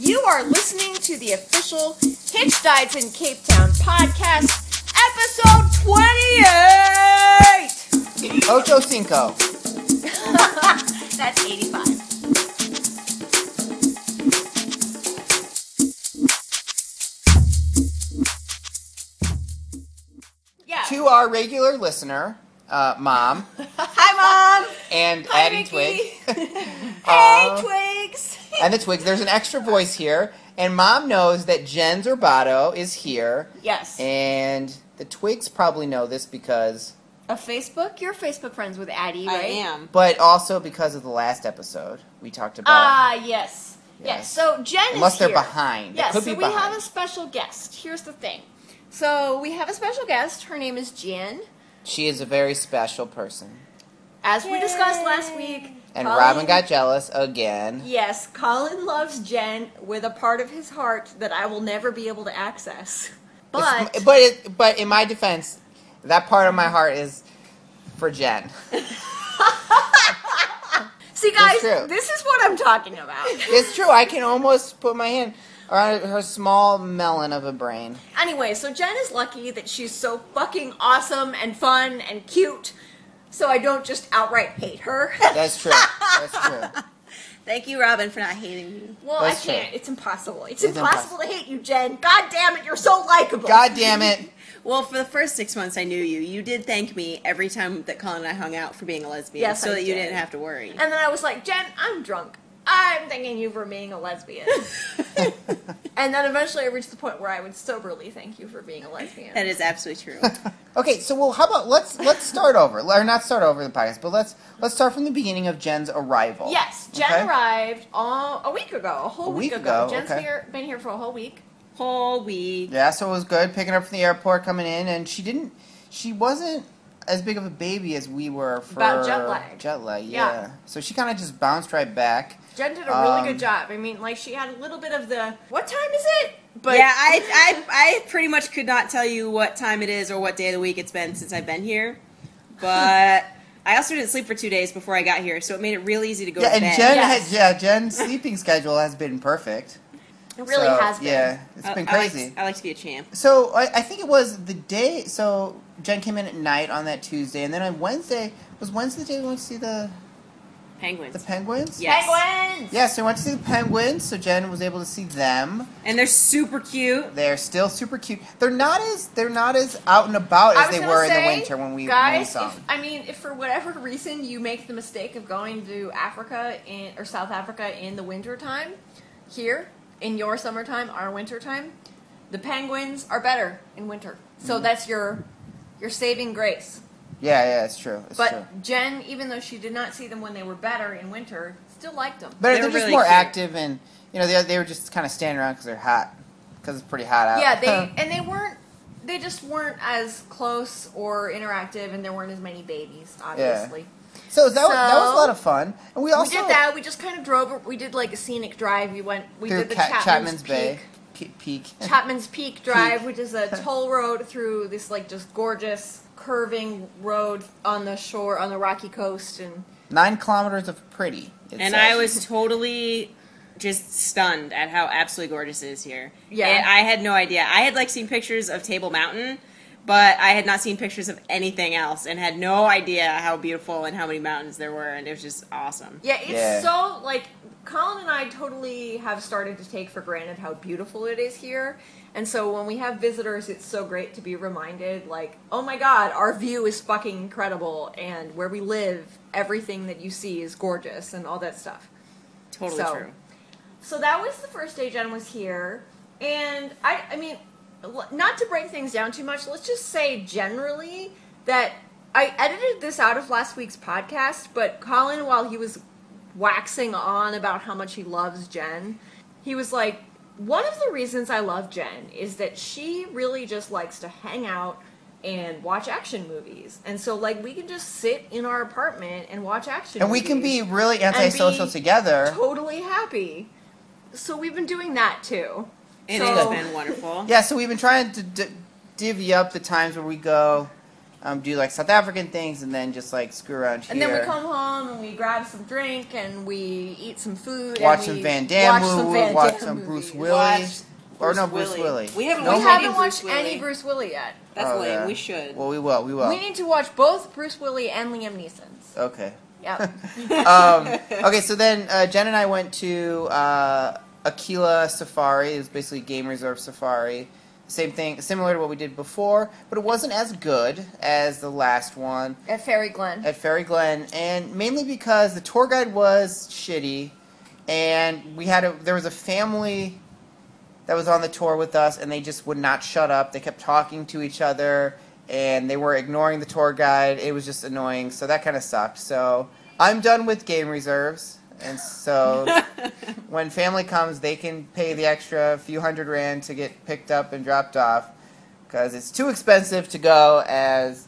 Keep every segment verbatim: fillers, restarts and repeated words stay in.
You are listening to the official Hitch Dives in Cape Town podcast, episode twenty-eight! Ocho Cinco. That's eighty-five. Yeah. To our regular listener, uh, Mom. Hi, Mom! And Hi, Addie Mickey. Twig. Hey, Uh, Twigs! And the Twigs. There's an extra voice here. And Mom knows that Jen Zerbato is here. Yes. And the Twigs probably know this because... Of Facebook? You're Facebook friends with Addie, I right? am. But also because of the last episode we talked about. Ah, yes. yes. Yes. So Jen Unless is they're here. behind. They Yes, could so be we behind. have a special guest. Here's the thing. So we have a special guest. Her name is Jen. She is a very special person. As we discussed last week. And Colin- Robin got jealous again. Yes, Colin loves Jen with a part of his heart that I will never be able to access. But It's- but it, but in my defense, that part of my heart is for Jen. see, guys, true. this is what I'm talking about. It's true. I can almost put my hand on her small melon of a brain. Anyway, so Jen is lucky that she's so fucking awesome and fun and cute. So I don't just outright hate her. That's true. That's true. Thank you, Robin, for not hating me. Well, That's I can't. true. It's impossible. It's, It's impossible, to hate you, Jen. God damn it, you're so likable. God damn it. Well, for the first six months I knew you, you did thank me every time that Colin and I hung out for being a lesbian, Yes, so I that you did. didn't have to worry. And then I was like, Jen, I'm drunk. I'm thanking you for being a lesbian. And then eventually I reached the point where I would soberly thank you for being a lesbian. That is absolutely true. Okay, so well, how about let's let's start over, or not start over the podcast, but let's let's start from the beginning of Jen's arrival. Yes, Jen Okay? arrived uh, a week ago, a whole A week, week ago. ago, Jen's okay. here, been here for a whole week. Whole week. Yeah, so it was good picking her up from the airport, coming in, and she didn't, she wasn't as big of a baby as we were for About jet lag. Jet lag, yeah. Yeah. So she kind of just bounced right back. Jen did a really Um, good job. I mean, like, she had a little bit of the, what time is it? But yeah, I, I I pretty much could not tell you what time it is or what day of the week it's been since I've been here. But I also didn't sleep for two days before I got here, so it made it real easy to go Yeah, to and bed. Jen Yes. had, yeah, Jen's sleeping schedule has been perfect. it really So, has been. Yeah, it's I- been I like- crazy. I like to be a champ. So I, I think it was the day. So Jen came in at night on that Tuesday, and then on Wednesday was Wednesday the day we went to see the Penguins. the Penguins. Yeah. Yes. Penguins! Yeah, so we went to see the Penguins. So Jen was able to see them. And they're super cute. They're still super cute. They're not as they're not as out and about I as was they gonna were in the say, winter when we, when we guys, saw if, them. I mean, if for whatever reason you make the mistake of going to Africa in, or South Africa in the winter time, here in your summertime, our winter time, the penguins are better in winter. So Mm-hmm. that's your your saving grace. Yeah, yeah, it's true. It's But true. Jen, even though she did not see them when they were better in winter, still liked them. But They they're were just really more cute. active, and you know they they were just kind of standing around because they're hot, because it's pretty hot out. Yeah, they and they weren't. They just weren't as close or interactive, and there weren't as many babies, obviously. So that, was, that was a So, lot of fun, and we also we did that. We just kind of drove. We did like a scenic drive. We went. We through did the Ca- Chapman's, Chapman's Peak, Bay Pe- Peak. Chapman's Peak Drive, which is a toll road through this like just gorgeous curving road on the shore on the rocky coast, and Nine kilometers of pretty. it And says. I was totally just stunned at how absolutely gorgeous it is here. Yeah. And I had no idea. I had like seen pictures of Table Mountain, but I had not seen pictures of anything else and had no idea how beautiful and how many mountains there were, and it was just awesome. yeah, it's Yeah. so like Colin and I totally have started to take for granted how beautiful it is here. And so when we have visitors, it's so great to be reminded, like, oh my god, our view is fucking incredible, and where we live, everything that you see is gorgeous, and all that stuff. Totally So- true. So that was the first day Jen was here, and I, I mean, l- not to break things down too much, let's just say generally that I edited this out of last week's podcast, but Colin, while he was waxing on about how much he loves Jen, he was like, one of the reasons I love Jen is that she really just likes to hang out and watch action movies. And so, like, we can just sit in our apartment and watch action and we movies. can be really antisocial be together. Totally happy. So we've been doing that, too. And So- it's been wonderful. Yeah, so we've been trying to d- divvy up the times where we go um, do like South African things, and then just like screw around here. And then we come home and we grab some drink and we eat some food. Watch and some we Van Damme watch some movies. Van Watch Damme some movies. Bruce Willis. Watch Or no, Bruce Bruce Willie. Willis. We haven't No? We watched haven't any watched Bruce any Willie. Bruce Willie yet. That's Oh, lame. yeah. We should. Well, we will. We will. We need to watch both Bruce Willie and Liam Neeson's. Okay. Yep. um, okay, so then uh, Jen and I went to uh, Aquila Safari. It was basically Game Reserve Safari. Same thing, similar to what we did before, but it wasn't as good as the last one At Fairy Glen. at Fairy Glen, and mainly because the tour guide was shitty, and we had a there was a family that was on the tour with us, and they just would not shut up. They kept talking to each other, and they were ignoring the tour guide. It was just annoying, so that kind of sucked. So I'm done with game reserves, and so when family comes, they can pay the extra few hundred rand to get picked up and dropped off, because it's too expensive to go as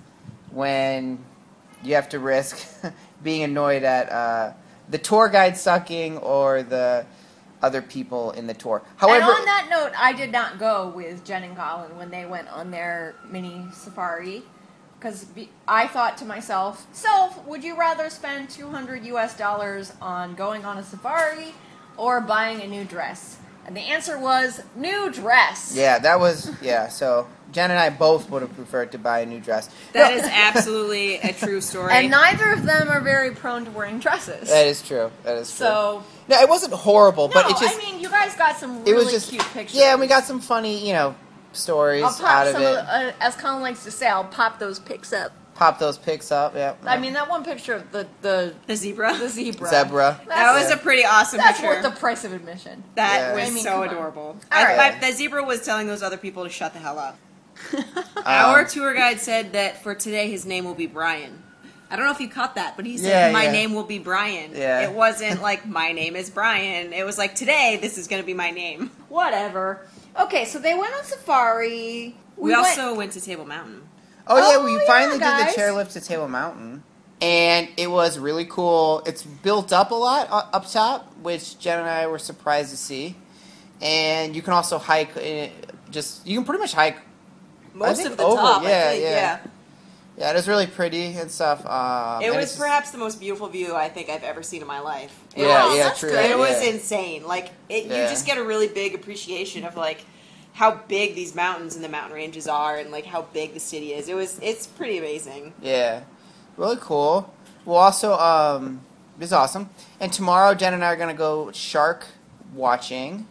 when you have to risk being annoyed at uh, the tour guide sucking or the other people in the tour. However, and on that note, I did not go with Jen and Colin when they went on their mini safari. Because I thought to myself, Self, would you rather spend two hundred U S dollars on going on a safari or buying a new dress? And the answer was, new dress. yeah, that was, yeah, so Jen and I both would have preferred to buy a new dress. That No, is absolutely a true story. And neither of them are very prone to wearing dresses. That is true, that is true. So, No, it wasn't horrible, no, but it just, I mean, you guys got some it really was just, cute pictures. yeah, and we got some funny, you know, stories I'll pop out of some it. of the, uh, as Colin likes to say, I'll pop those pics up. Pop those pics up, yeah. I mean, that one picture of the the, the zebra. the zebra. Zebra. That's, That was Yeah. a pretty awesome that's picture. worth the price of admission. That Yeah. was I mean, so come on. adorable. All I, right. I- the zebra was telling those other people to shut the hell up. Um, Our tour guide said that for today his name will be Brian. I don't know if you caught that, but he said, Yeah, my yeah. name will be Brian. Yeah. It wasn't like, my name is Brian. It was like, today, this is going to be my name. Whatever. Okay, so they went on safari. We, went- also went to Table Mountain. Oh, yeah, Oh, we yeah, finally did guys. the chairlift to Table Mountain. And it was really cool. It's built up a lot uh, up top, which Jen and I were surprised to see. And you can also hike, uh, just, you can pretty much hike. Most think of the over, top, yeah, I think, yeah. yeah. Yeah, it was really pretty and stuff. Um, It and was it's just- perhaps the most beautiful view I think I've ever seen in my life. It Yeah, was, yeah, that's true. good. It yeah. was insane. Like, it, you Yeah. just get a really big appreciation of, like, how big these mountains and the mountain ranges are and, like, how big the city is. It was, it's pretty amazing. Yeah, really cool. Well, also, um, it was awesome. And tomorrow, Jen and I are going to go shark watching.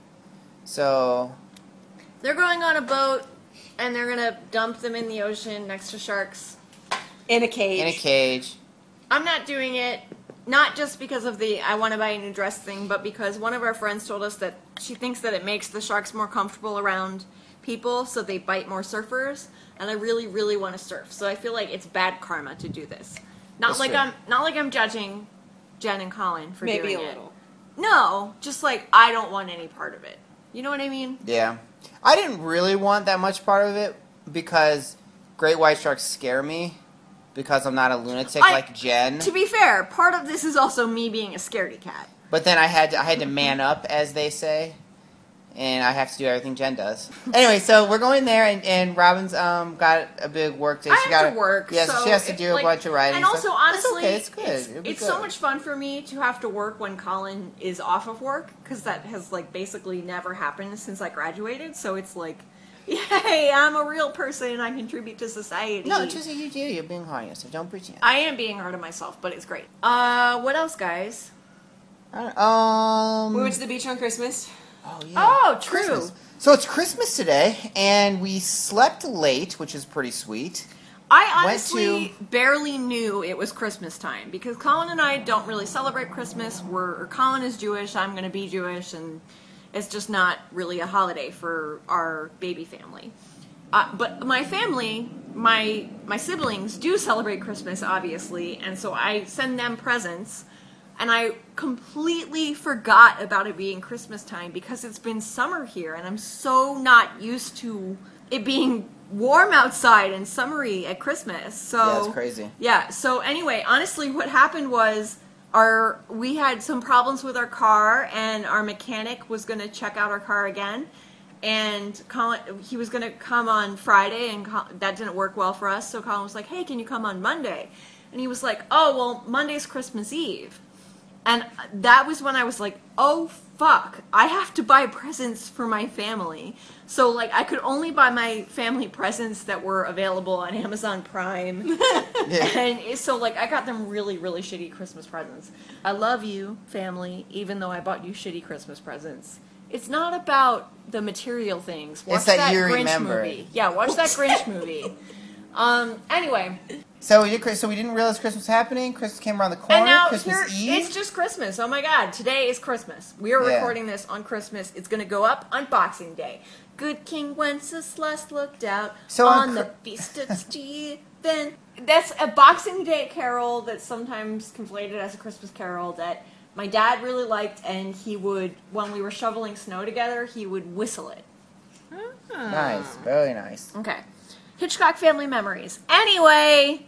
So, They're going on a boat, and they're gonna dump them in the ocean next to sharks. In a cage. in a cage. I'm not doing it, not just because of the I want to buy a new dress thing, but because one of our friends told us that she thinks that it makes the sharks more comfortable around people, so they bite more surfers. And I really, really want to surf, so I feel like it's bad karma to do this. Not That's like true. I'm not like I'm judging Jen and Colin for Maybe doing a it. little. No, just like I don't want any part of it. You know what I mean? Yeah. I didn't really want that much part of it because great white sharks scare me because I'm not a lunatic I- like Jen. To be fair, part of this is also me being a scaredy cat. But then I had to, I had to man up, as they say, and I have to do everything Jen does. Anyway, so we're going there, and, and Robin's um got a big work day. I she have got to work. Yeah, so she has to it- do like- a bunch of writing. And also, stuff. honestly, it's okay. It's good. It's, It'll be it's good. so much fun for me to have to work when Colin is off of work because that has like basically never happened since I graduated. So it's like, yay! I'm a real person and I contribute to society. No, just you do. You're being hard on yourself. Don't pretend. I am being hard on myself, but it's great. Uh, what else, guys? I don't- um. We went to the beach on Christmas. Oh yeah. Oh, true. Christmas. So it's Christmas today, and we slept late, which is pretty sweet. I Went honestly barely knew it was Christmas time because Colin and I don't really celebrate Christmas. We're or Colin is Jewish, I'm going to be Jewish, and it's just not really a holiday for our baby family. Uh, but my family, my my siblings do celebrate Christmas, obviously, and so I send them presents. And I completely forgot about it being Christmas time because it's been summer here, and I'm so not used to it being warm outside and summery at Christmas. So Yeah, that's crazy. Yeah. So anyway, honestly, what happened was our we had some problems with our car, and our mechanic was going to check out our car again. and Colin, he was going to come on Friday, and Col- that didn't work well for us. So Colin was like, "Hey, can you come on Monday?" And he was like, "Oh, well, Monday's Christmas Eve." And that was when I was like, "Oh fuck, I have to buy presents for my family." So like, I could only buy my family presents that were available on Amazon Prime. Yeah. And so like, I got them really, really shitty Christmas presents. I love you, family, even though I bought you shitty Christmas presents. It's not about the material things. Watch It's that that you Grinch remember. movie. Yeah, watch that Grinch movie. Um. Anyway. So we did. So we didn't realize Christmas was happening. Christmas came around the corner. And now Christmas here, Eve. it's just Christmas. Oh my God! Today is Christmas. We are Yeah. recording this on Christmas. It's going to go up on Boxing Day. Good King Wenceslas looked out So on on the Cr- feast of Stephen. That's a Boxing Day carol that's sometimes conflated as a Christmas carol that my dad really liked, and he would, when we were shoveling snow together, he would whistle it. Nice, very nice. Okay. Hitchcock family memories. Anyway,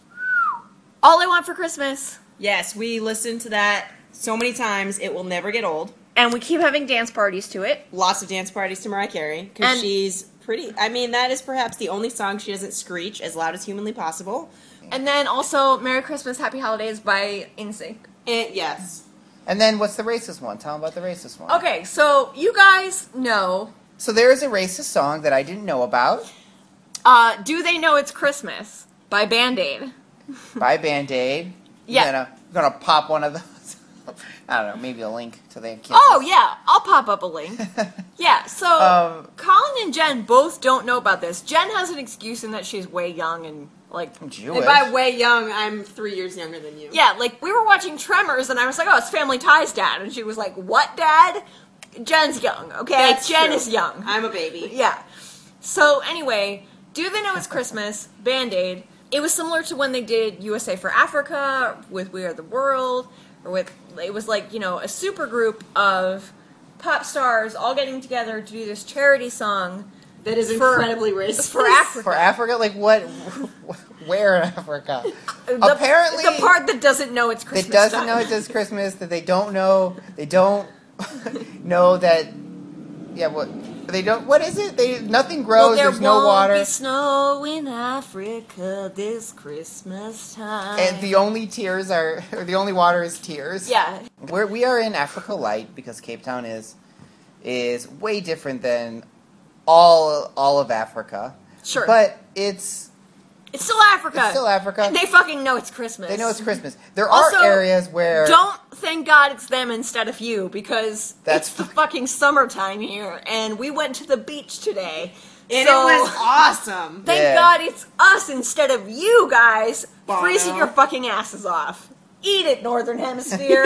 All I Want for Christmas. Yes, we listened to that so many times, it will never get old. And we keep having dance parties to it. Lots of dance parties to Mariah Carey, because And- she's pretty... I mean, that is perhaps the only song she doesn't screech as loud as humanly possible. And then also Merry Christmas, Happy Holidays by N Sync. And, yes. And then what's the racist one? Tell them about the racist one. Okay, so you guys know, So there is a racist song that I didn't know about uh, Do They Know It's Christmas by Band-Aid. by Band-Aid. Yeah. I'm gonna, I'm gonna pop one of those. I don't know, maybe a link to the kids. Oh, yeah, I'll pop up a link. Yeah, so Um, Colin and Jen both don't know about this. Jen has an excuse in that she's way young and, like... Jewish. And by way young, I'm three years younger than you. Yeah, like, we were watching Tremors, and I was like, oh, it's Family Ties, Dad. And she was like, what, Dad? Jen's young, okay? That's Jen true. is young. I'm a baby. Yeah. So, anyway, Do They Know It's Christmas, Band-Aid. It was similar to when they did U S A for Africa, with We Are the World, or with, it was like, you know, a super group of pop stars all getting together to do this charity song That is For- incredibly racist. for Africa. For Africa? Like what? Where in Africa? The, Apparently, the part that doesn't know it's Christmas that doesn't time. know it does Christmas, that they don't know, they don't know that, yeah, what, they don't, what is it? They Nothing grows, Well, there there's no won't water, be snow in Africa this Christmas time. and the only tears are, or the only water is tears. Yeah. We're, we are in Africa Light, because Cape Town is, is way different than all, all of Africa. Sure. But it's, It's still Africa. it's still Africa. And they fucking know it's Christmas. They know it's Christmas. There Also, are areas where... Don't thank God it's them instead of you, because That's it's the fucking summertime here, and we went to the beach today. And so, it was awesome. Thank Yeah. God it's us instead of you guys Bono. freezing your fucking asses off. Eat it, Northern Hemisphere.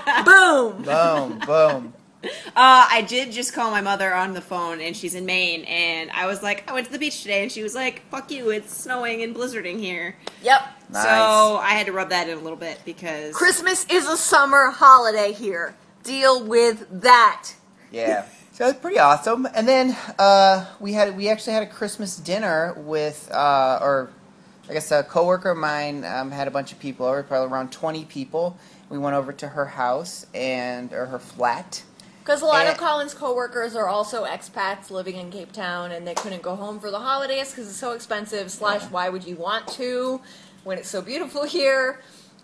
Boom. Boom, boom. Uh, I did just call my mother on the phone, and she's in Maine, and I was like, I went to the beach today, and she was like, fuck you, it's snowing and blizzarding here. Yep. Nice. So I had to rub that in a little bit, because... Christmas is a summer holiday here. Deal with that. Yeah. So it's pretty awesome. And then uh, we had we actually had a Christmas dinner with, uh, or I guess a coworker of mine um, had a bunch of people over, probably around twenty people. We went over to her house and or her flat. Because a lot of And- Colin's coworkers are also expats living in Cape Town, and they couldn't go home for the holidays because it's so expensive. Slash, why would you want to when it's so beautiful here?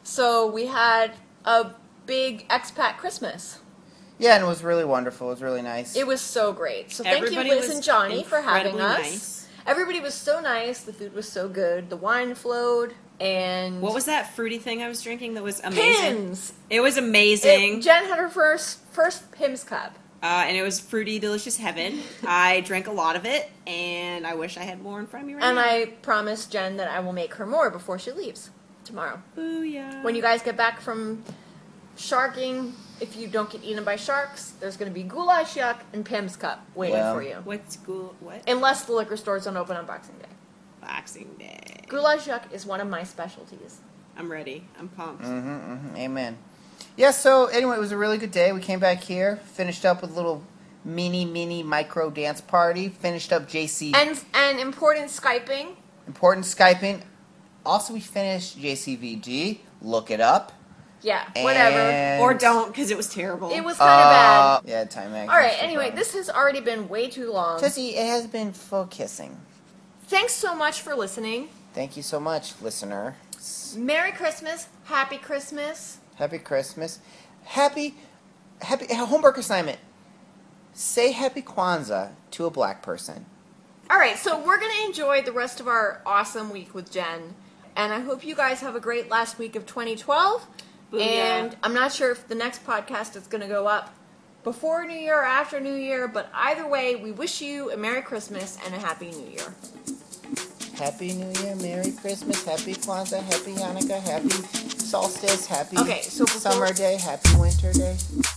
So we had a big expat Christmas. Yeah, and it was really wonderful. It was really nice. It was so great. So thank Everybody you, Liz was and Johnny, for having incredibly us. nice. Everybody was so nice. The food was so good. The wine flowed, and What was that fruity thing I was drinking that was amazing? Pims. It was amazing. It, Jen had her first first Pims cup. Uh, and it was fruity, delicious heaven. I drank a lot of it, and I wish I had more in front of me right And now. I promised Jen that I will make her more before she leaves tomorrow. Booyah. When you guys get back from sharking, if you don't get eaten by sharks, there's going to be goulash yuck and Pim's cup waiting Well. for you. What's cool? What? Unless the liquor stores don't open on Boxing Day. Boxing Day. Goulash yuck is one of my specialties. I'm ready. I'm pumped. Mm-hmm, mm-hmm. Amen. Yeah, so anyway, it was a really good day. We came back here, finished up with a little mini, mini micro dance party, finished up J C. And and important Skyping. Important Skyping. Also, we finished J C V G. Look it up. Yeah, whatever. And- Or don't, because it was terrible. It was kind of Uh, bad. Yeah, time All right, anyway, this has already been way too long. Jesse, it has been full kissing. Thanks so much for listening. Thank you so much, listener. Merry Christmas. Happy Christmas. Happy Christmas. Happy, happy homework assignment. Say Happy Kwanzaa to a black person. All right, so we're going to enjoy the rest of our awesome week with Jen. And I hope you guys have a great last week of twenty twelve. Booyah. And I'm not sure if the next podcast is going to go up before New Year or after New Year, but either way, we wish you a Merry Christmas and a Happy New Year. Happy New Year, Merry Christmas, Happy Kwanzaa, Happy Hanukkah, Happy Solstice, Happy Okay, so before- Summer Day, Happy Winter Day.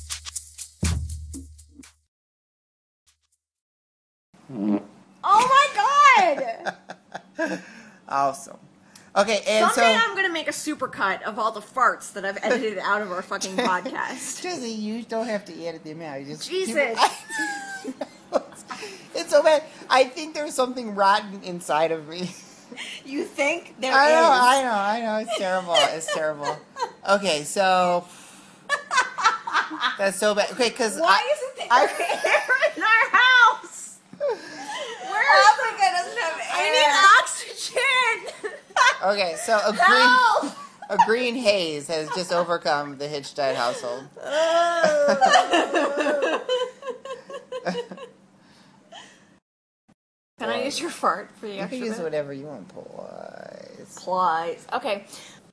Oh my God! Awesome. Okay, and Someday so I'm going to make a supercut of all the farts that I've edited out of our fucking podcast. Jesse, you don't have to edit them out. You just Jesus. It's so bad. I think there's something rotten inside of me. You think there I know, is? I know, I know. It's terrible. It's terrible. Okay, so that's so bad. Okay, because Why I, isn't there I- air in our house? Where Africa doesn't have I need oxygen. okay, so a green No. a green haze has just overcome the Hitchstein household. Can I use your fart for the You can extra use bit? whatever you want, please. Please. Okay.